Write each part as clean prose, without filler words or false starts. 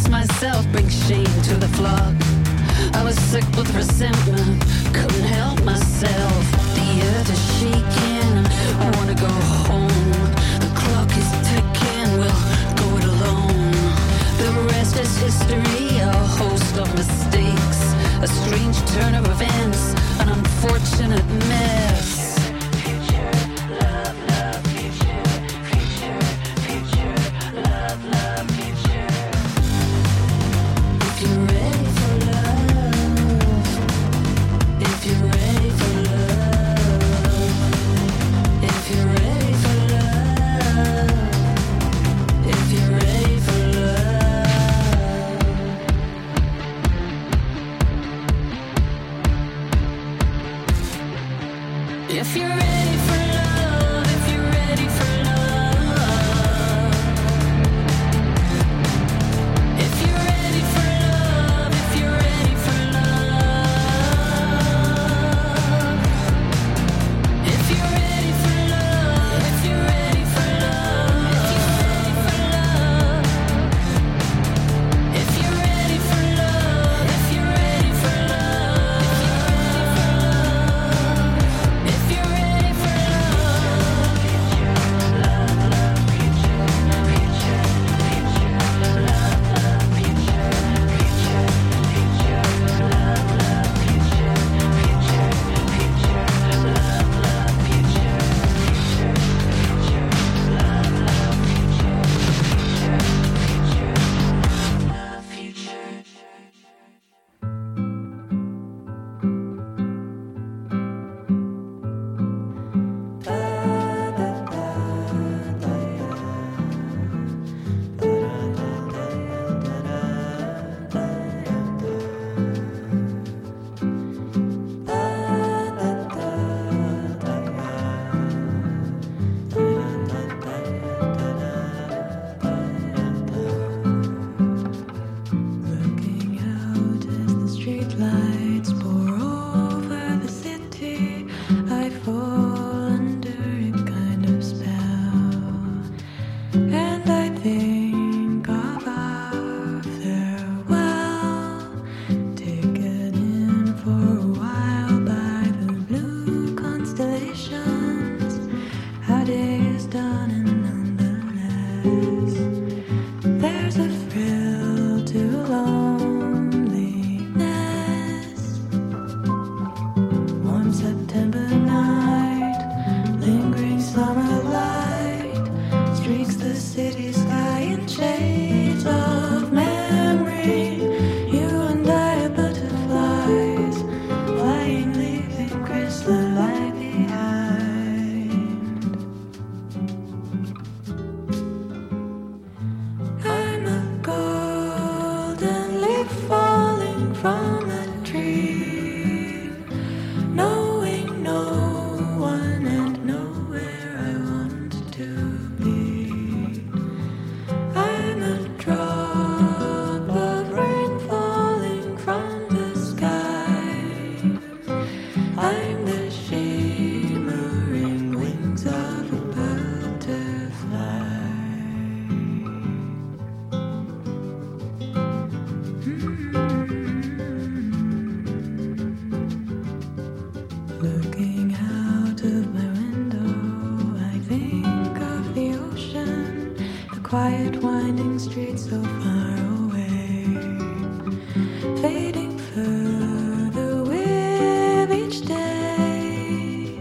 against myself brings shame to the flock. I was sick with resentment, couldn't help myself. The earth is shaking, I wanna go home. The clock is ticking, we'll go it alone. The rest is history, a host of mistakes, a strange turn of events, an unfortunate mess. If you're ready for love, if you're ready for love, if you're ready for love, if you're ready for love, if you're ready for love, if you're ready for love, if you're ready for love, if you're ready for love, if you're ready for quiet winding streets so far away, fading further with each day.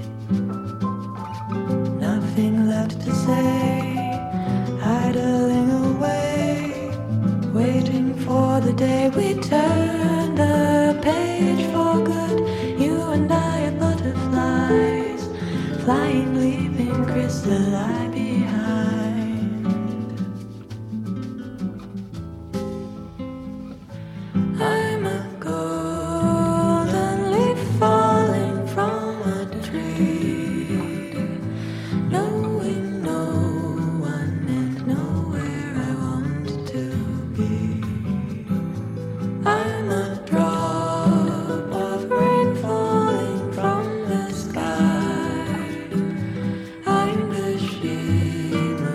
Nothing left to say, idling away, waiting for the day we turn the page for good. You and I are butterflies, flying, leaving chrysolite behind. I'm a golden leaf falling from a tree, knowing no one and nowhere I want to be. I'm a drop of rain falling from the sky. I'm the shimmering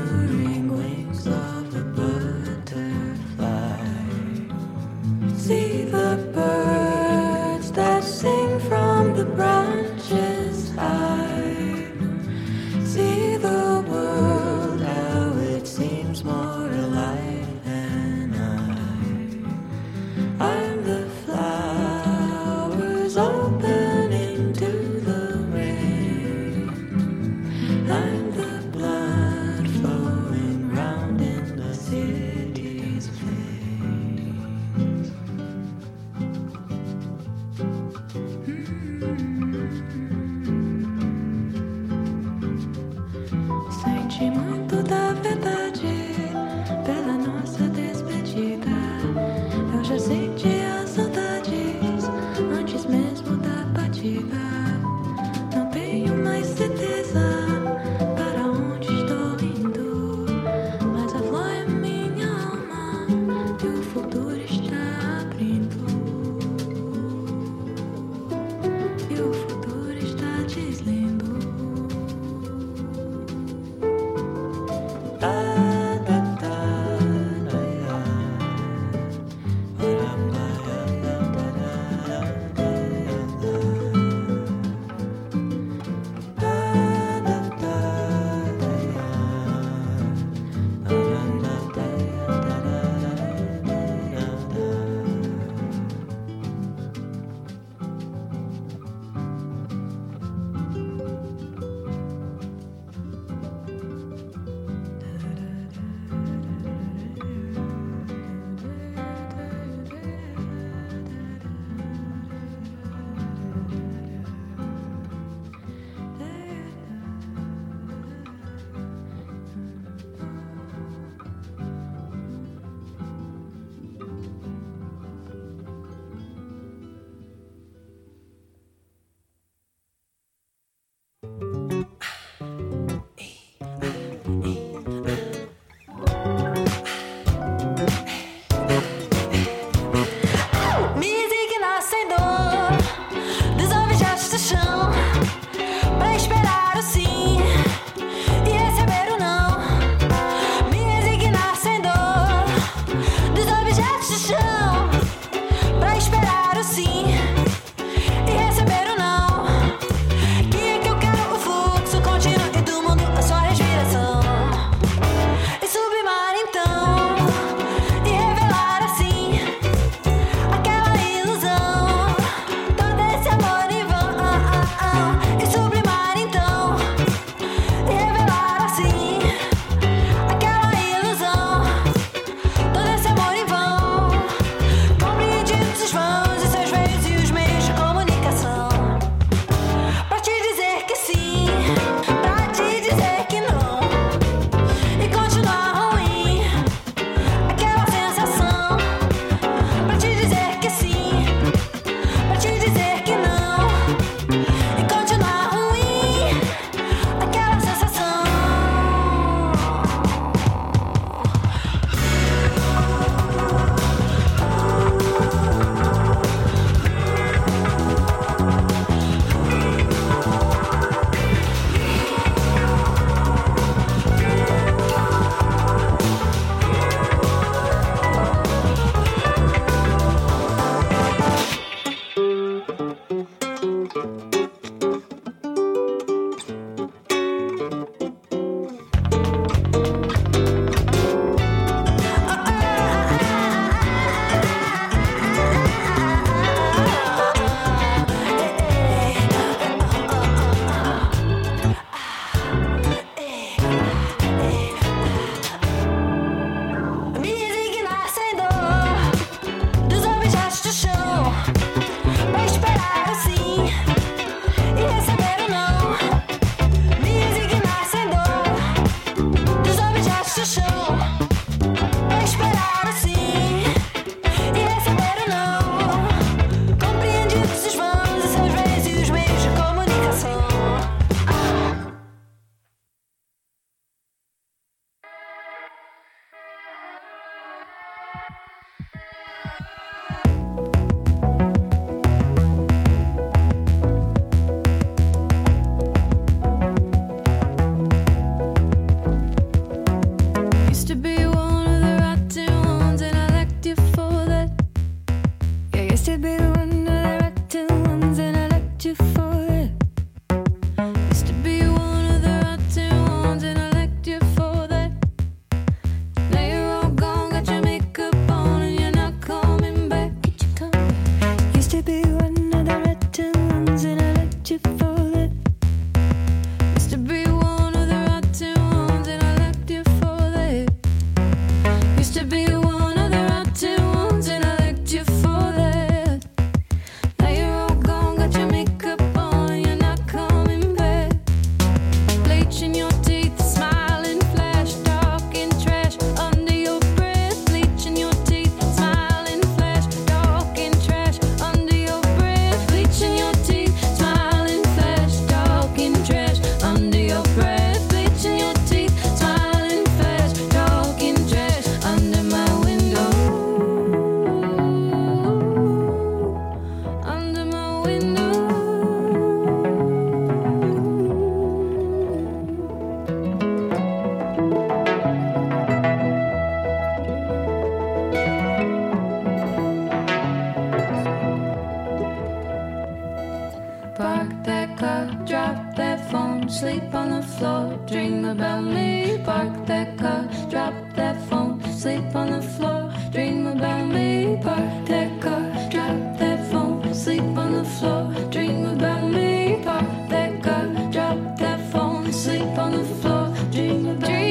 Sleep on the floor, dream about me. Park that car, drop that phone. Sleep on the floor, dream about me. Park that car, drop that phone. Sleep on the floor, dream about me. Park that car, drop that phone. Sleep on the floor, dream about me.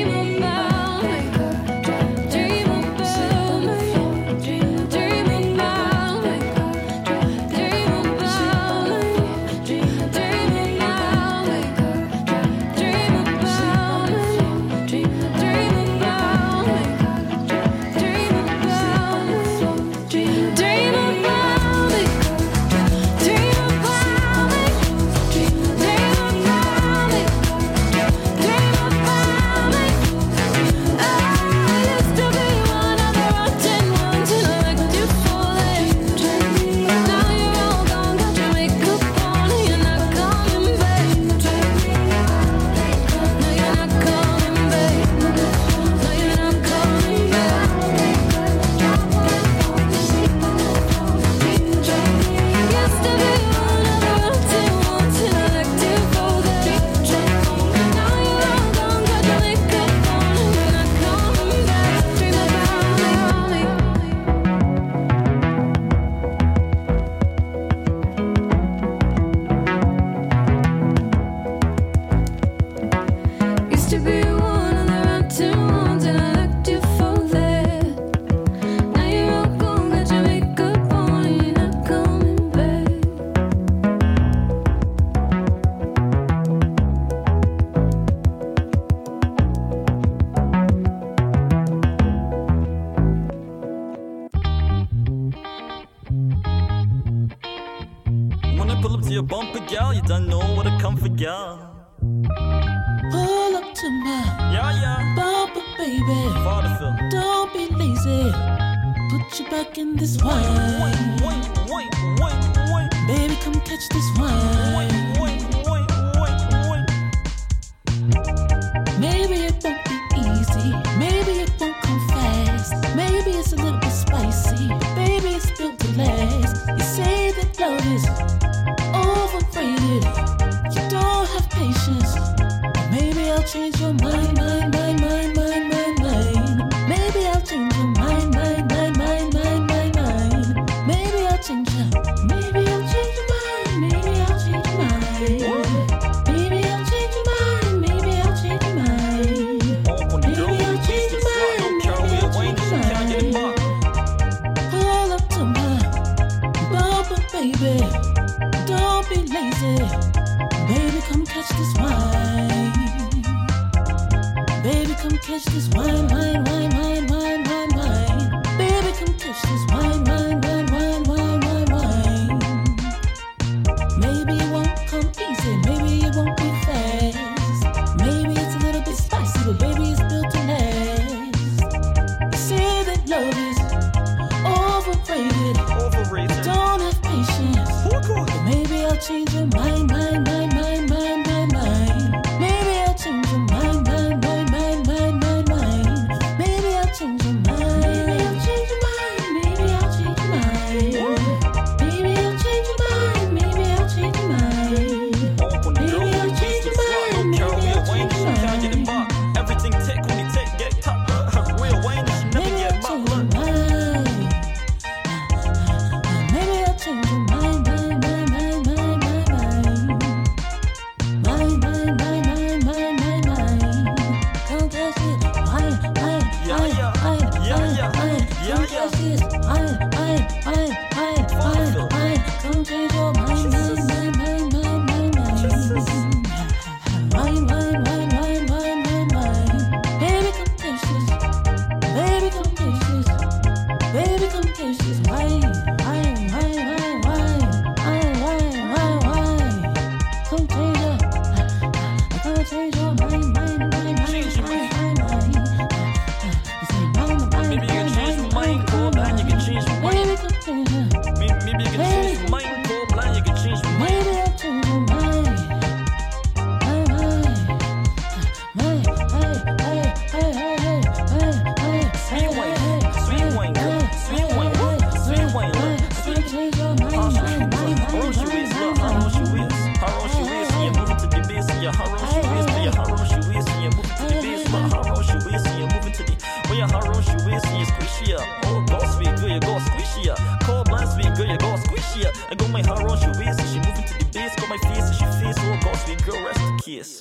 my hair on she waist, and she moving to the bass. Got my face and she face, oh God, sweet girl, rest in case.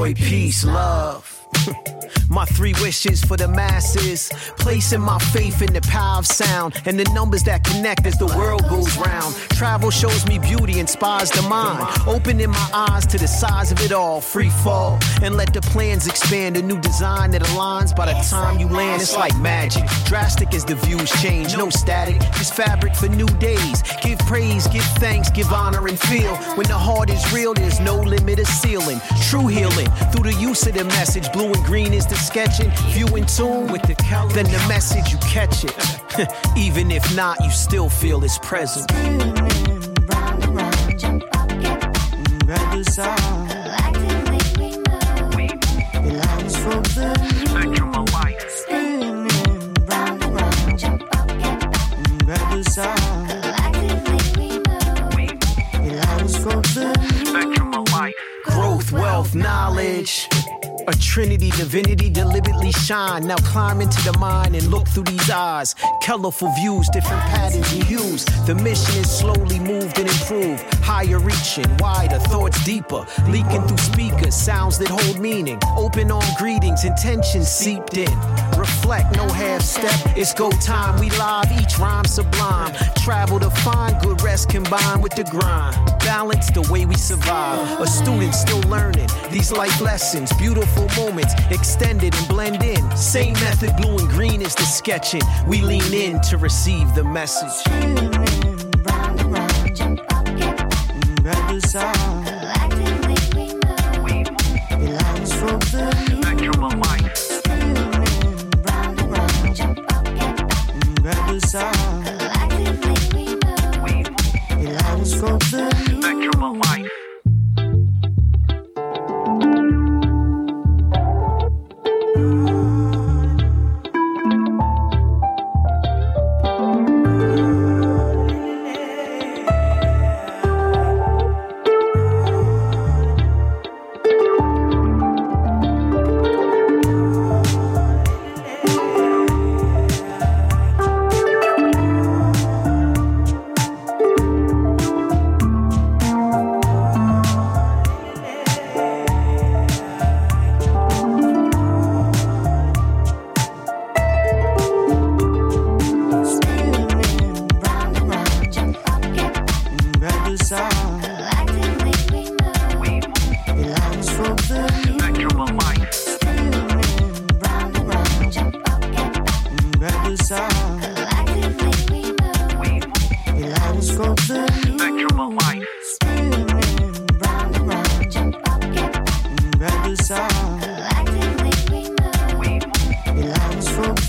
joy, peace, love. My 3 wishes for the masses, placing my faith in the power of sound and the numbers that connect as the world goes round. Travel shows me beauty, inspires the mind, opening my eyes to the size of it all. Free fall and let the plans expand, a new design that aligns. By the time you land, it's like magic, drastic as the views change. No static, just fabric for new days. Give praise, give thanks, give honor and feel. When the heart is real, there's no limit of ceiling. True healing through the use of the message. Blue and green is the sketching. If you in tune with the color, then the message you catch it. Even if not, you still feel its presence. Round and round, jump up, get ready to song. The lines for the Spectrum of life. spinning. Round and round, jump up, get ready to song. The lines for the Spectrum of life. Growth, wealth, knowledge. A trinity, divinity deliberately shine. Now climb into the mind and look through these eyes. Colorful views, different patterns and hues. The mission is slowly moved and improved. Higher reaching, wider, thoughts deeper. Leaking through speakers, sounds that hold meaning. Open arm greetings, intentions seeped in. Reflect, no half step, it's go time. We live, each rhyme sublime. Travel to find good rest combined with the grind. Balance the way we survive. A student still learning these life lessons. Beautiful moments extended and blend in. Same method, blue and green is the sketching. We lean in to receive the message. spinning. Round and round, jump up, get ready to song. The lines for the Spectrum of life. spinning. Round and round, jump up, get ready to song. The lines for the Spectrum of life. song. The lines for